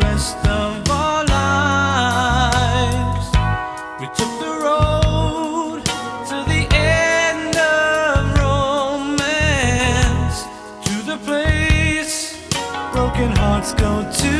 rest of our lives. We took the road to the end of romance, to the place broken hearts go to